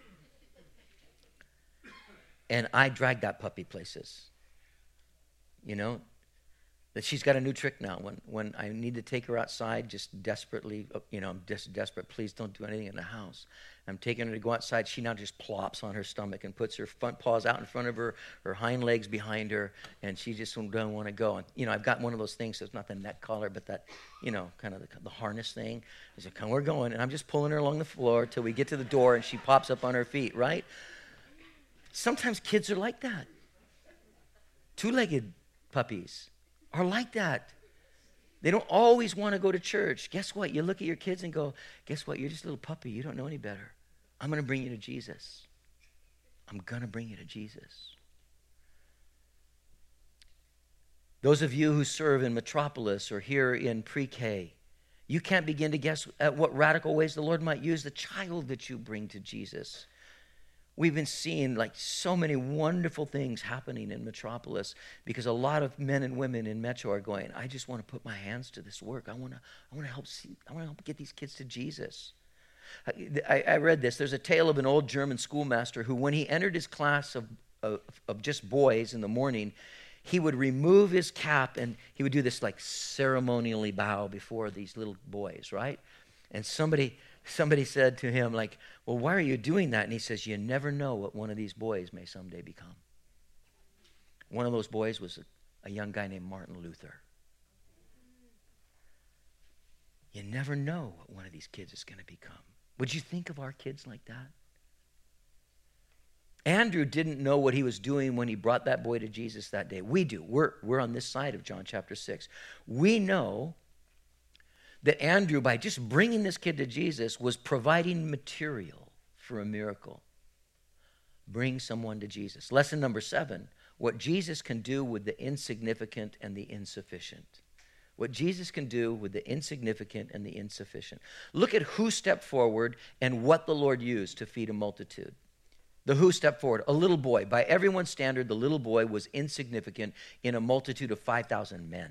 And I drag that puppy places. You know, that she's got a new trick now. When when I need to take her outside, just desperately, you know, I'm just desperate. Please don't do anything in the house. I'm taking her to go outside. She now just plops on her stomach and puts her front paws out in front of her, her hind legs behind her, and she just doesn't want to go. And, you know, I've got one of those things, so it's not the neck collar, but that, you know, kind of the, the harness thing. I said, come, we're going. And I'm just pulling her along the floor till we get to the door, and she pops up on her feet, right? Sometimes kids are like that. Two-legged puppies are like that. They don't always want to go to church. Guess what? You look at your kids and go, guess what? You're just a little puppy. You don't know any better. I'm going to bring you to Jesus. I'm going to bring you to Jesus. Those of you who serve in Metropolis or here in pre-K, you can't begin to guess at what radical ways the Lord might use the child that you bring to Jesus. We've been seeing like so many wonderful things happening in Metropolis because a lot of men and women in Metro are going, I just want to put my hands to this work. I want to I want to help see, I want to help get these kids to Jesus. I, I read this. There's a tale of an old German schoolmaster who, when he entered his class of, of, of just boys in the morning, he would remove his cap and he would do this like ceremonially bow before these little boys, right? And somebody somebody said to him, like, well, why are you doing that? And he says, you never know what one of these boys may someday become. One of those boys was a, a young guy named Martin Luther. You never know what one of these kids is going to become. Would you think of our kids like that? Andrew didn't know what he was doing when he brought that boy to Jesus that day. We do. We're, we're on this side of John chapter six. We know that Andrew, by just bringing this kid to Jesus, was providing material for a miracle. Bring someone to Jesus. Lesson number seven, what Jesus can do with the insignificant and the insufficient. What Jesus can do with the insignificant and the insufficient. Look at who stepped forward and what the Lord used to feed a multitude. The who stepped forward, a little boy. By everyone's standard, the little boy was insignificant in a multitude of five thousand men.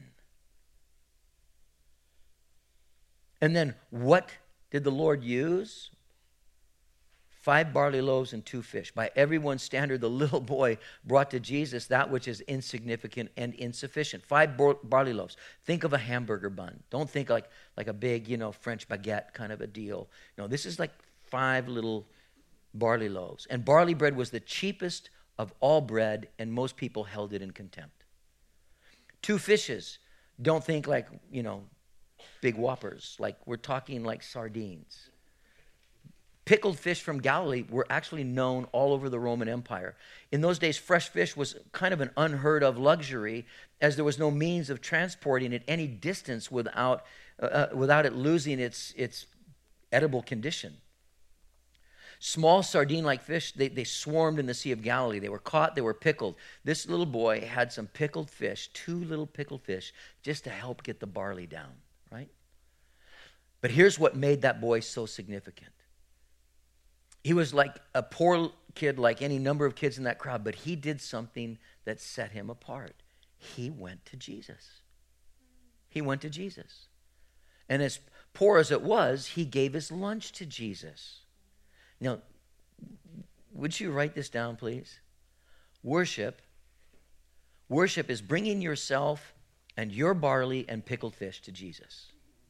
And then what did the Lord use? Five barley loaves and two fish. By everyone's standard, the little boy brought to Jesus that which is insignificant and insufficient. Five bar- barley loaves. Think of a hamburger bun. Don't think like, like a big, you know, French baguette kind of a deal. No, this is like five little barley loaves. And barley bread was the cheapest of all bread, and most people held it in contempt. Two fishes. Don't think like, you know, big whoppers. Like, we're talking like sardines. Pickled fish from Galilee were actually known all over the Roman Empire. In those days, fresh fish was kind of an unheard of luxury, as there was no means of transporting it any distance without uh, without it losing its its edible condition. Small sardine-like fish, they, they swarmed in the Sea of Galilee. They were caught, they were pickled. This little boy had some pickled fish, two little pickled fish, just to help get the barley down, right? But here's what made that boy so significant. He was like a poor kid, like any number of kids in that crowd, but he did something that set him apart. He went to Jesus. He went to Jesus. And as poor as it was, he gave his lunch to Jesus. Now, would you write this down, please? Worship. Worship is bringing yourself and your barley and pickled fish to Jesus.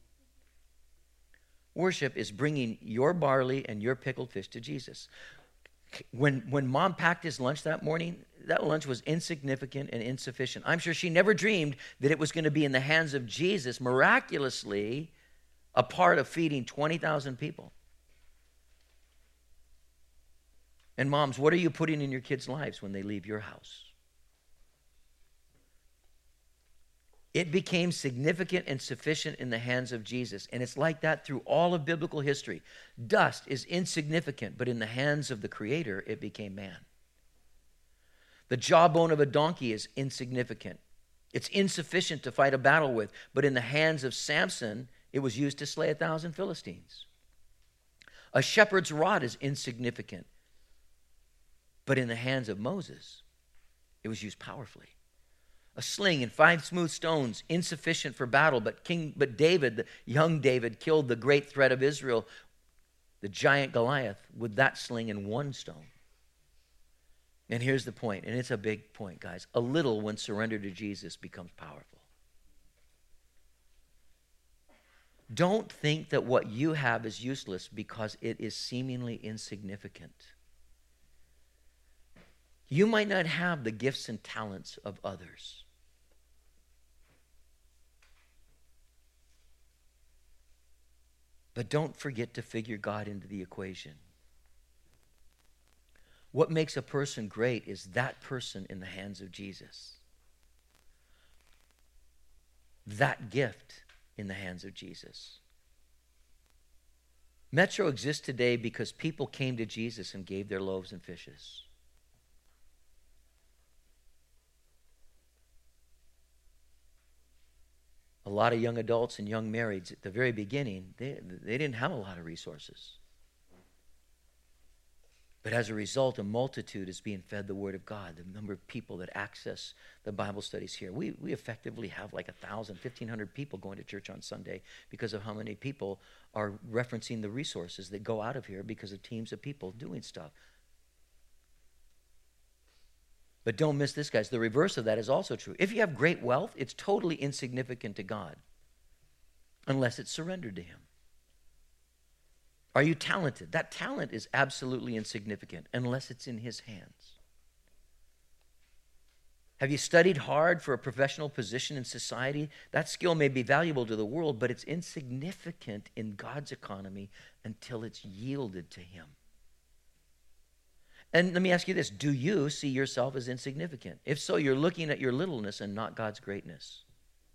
Worship is bringing your barley and your pickled fish to Jesus. When, when Mom packed his lunch that morning, that lunch was insignificant and insufficient. I'm sure she never dreamed that it was going to be in the hands of Jesus, miraculously a part of feeding twenty thousand people. And moms, what are you putting in your kids' lives when they leave your house? It became significant and sufficient in the hands of Jesus. And it's like that through all of biblical history. Dust is insignificant, but in the hands of the Creator, it became man. The jawbone of a donkey is insignificant. It's insufficient to fight a battle with, but in the hands of Samson, it was used to slay a thousand Philistines. A shepherd's rod is insignificant, but in the hands of Moses, it was used powerfully. A sling and five smooth stones, insufficient for battle, but King, but David, the young David, killed the great threat of Israel, the giant Goliath, with that sling and one stone. And here's the point, and it's a big point, guys. A little, when surrendered to Jesus, becomes powerful. Don't think that what you have is useless because it is seemingly insignificant. You might not have the gifts and talents of others. But don't forget to figure God into the equation. What makes a person great is that person in the hands of Jesus. That gift in the hands of Jesus. Metro exists today because people came to Jesus and gave their loaves and fishes. A lot of young adults and young marrieds at the very beginning, they, they didn't have a lot of resources. But as a result, a multitude is being fed the Word of God. The number of people that access the Bible studies here. We, we effectively have like one thousand, fifteen hundred people going to church on Sunday because of how many people are referencing the resources that go out of here because of teams of people doing stuff. But don't miss this, guys. The reverse of that is also true. If you have great wealth, it's totally insignificant to God unless it's surrendered to Him. Are you talented? That talent is absolutely insignificant unless it's in his hands. Have you studied hard for a professional position in society? That skill may be valuable to the world, but it's insignificant in God's economy until it's yielded to him. And let me ask you this. Do you see yourself as insignificant? If so, you're looking at your littleness and not God's greatness.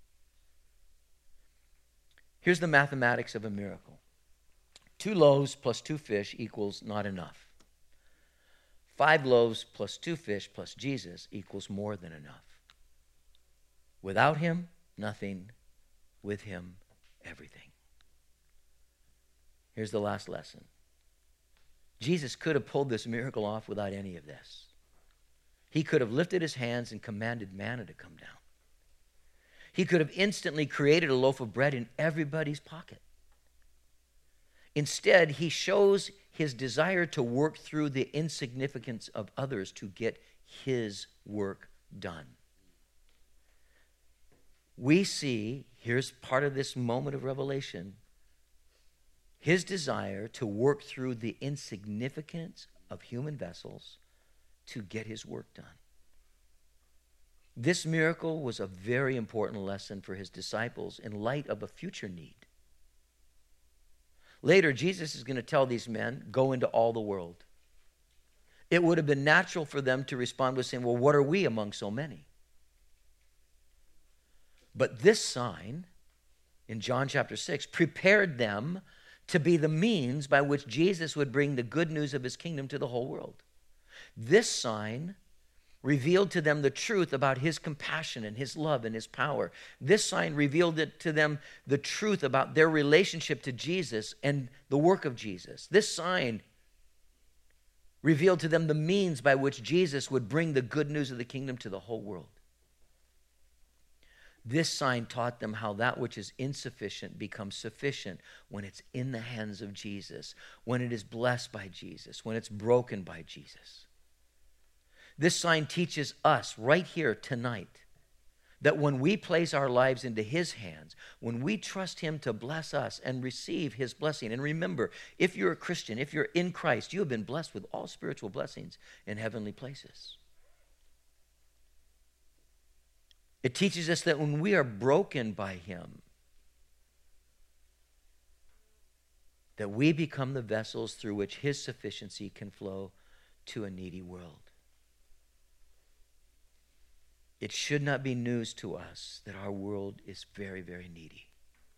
Here's the mathematics of a miracle. Two loaves plus two fish equals not enough. Five loaves plus two fish plus Jesus equals more than enough. Without him, nothing. With him, everything. Here's the last lesson. Jesus could have pulled this miracle off without any of this. He could have lifted his hands and commanded manna to come down. He could have instantly created a loaf of bread in everybody's pocket. Instead, he shows his desire to work through the insignificance of others to get his work done. We see, here's part of this moment of revelation, his desire to work through the insignificance of human vessels to get his work done. This miracle was a very important lesson for his disciples in light of a future need. Later, Jesus is going to tell these men, go into all the world. It would have been natural for them to respond with saying, well, what are we among so many? But this sign, in John chapter six, prepared them to be the means by which Jesus would bring the good news of his kingdom to the whole world. This sign revealed to them the truth about his compassion and his love and his power. This sign revealed it to them the truth about their relationship to Jesus and the work of Jesus. This sign revealed to them the means by which Jesus would bring the good news of the kingdom to the whole world. This sign taught them how that which is insufficient becomes sufficient when it's in the hands of Jesus, when it is blessed by Jesus, when it's broken by Jesus. This sign teaches us right here tonight that when we place our lives into his hands, when we trust him to bless us and receive his blessing, and remember, if you're a Christian, if you're in Christ, you have been blessed with all spiritual blessings in heavenly places. It teaches us that when we are broken by him, that we become the vessels through which his sufficiency can flow to a needy world. It should not be news to us that our world is very, very needy.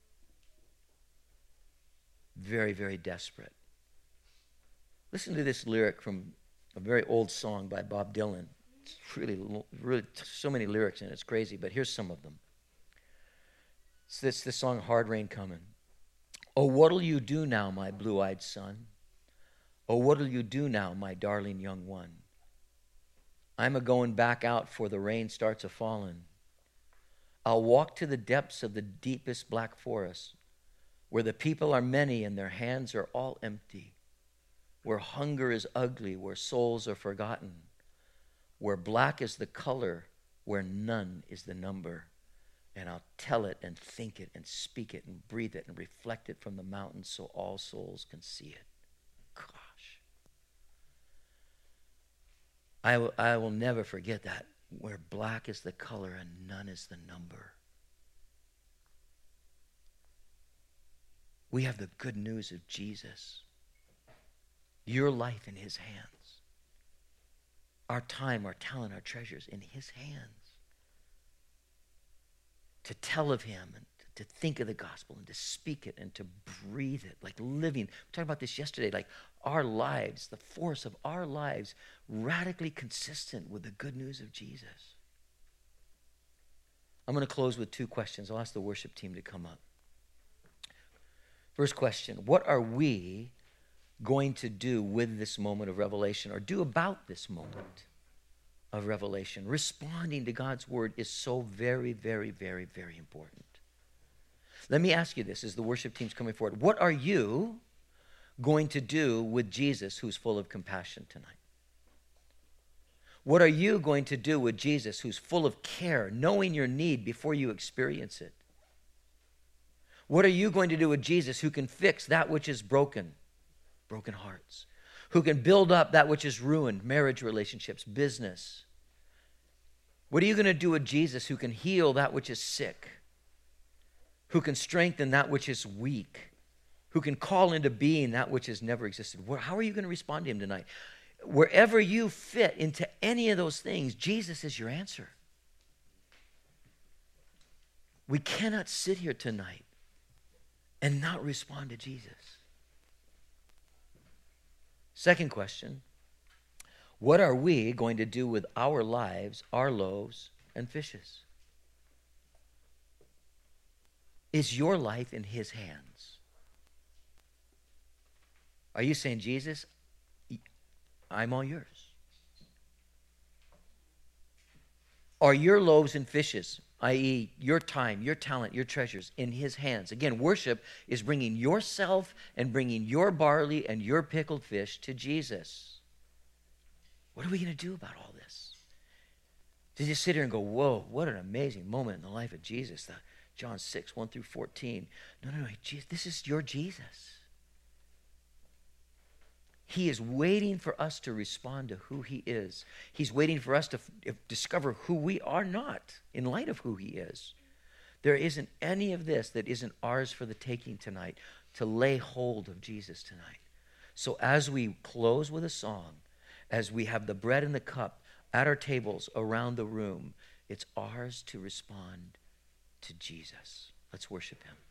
Very, very desperate. Listen to this lyric from a very old song by Bob Dylan. It's really, really so many lyrics in it. It's crazy, but here's some of them. It's this, this song, Hard Rain Comin'. Oh, what'll you do now, my blue-eyed son? Oh, what'll you do now, my darling young one? I'm a-going back out for the rain starts a-fallin'. I'll walk to the depths of the deepest black forest, where the people are many and their hands are all empty, where hunger is ugly, where souls are forgotten, where black is the color, where none is the number. And I'll tell it and think it and speak it and breathe it and reflect it from the mountains so all souls can see it. Gosh. I will, I will never forget that, where black is the color and none is the number. We have the good news of Jesus. Your life in his hands. Our time, our talent, our treasures in his hands. To tell of him and to think of the gospel and to speak it and to breathe it, like living. We talked about this yesterday, like our lives, the force of our lives, radically consistent with the good news of Jesus. I'm going to close with two questions. I'll ask the worship team to come up. First question, what are we going to do with this moment of revelation, or do about this moment of revelation? Responding to God's word is so very, very, very, very important. Let me ask you this as the worship team's coming forward. What are you going to do with Jesus, who's full of compassion tonight? What are you going to do with Jesus, who's full of care, knowing your need before you experience it? What are you going to do with Jesus, who can fix that which is broken? broken hearts, who can build up that which is ruined, marriage relationships, business. What are you going to do with Jesus who can heal that which is sick, who can strengthen that which is weak, who can call into being that which has never existed? How are you going to respond to him tonight? Wherever you fit into any of those things, Jesus is your answer. We cannot sit here tonight and not respond to Jesus. Second question, what are we going to do with our lives, our loaves, and fishes? Is your life in his hands? Are you saying, Jesus, I'm all yours? Are your loaves and fishes, that is your time, your talent, your treasures, in his hands? Again, worship is bringing yourself and bringing your barley and your pickled fish to Jesus. What are we going to do about all this? To just sit here and go, whoa, what an amazing moment in the life of Jesus. The John six, one through fourteen. No, no, no, Jesus, this is your Jesus. He is waiting for us to respond to who he is. He's waiting for us to f- discover who we are not in light of who he is. There isn't any of this that isn't ours for the taking tonight, to lay hold of Jesus tonight. So as we close with a song, as we have the bread and the cup at our tables around the room, it's ours to respond to Jesus. Let's worship him.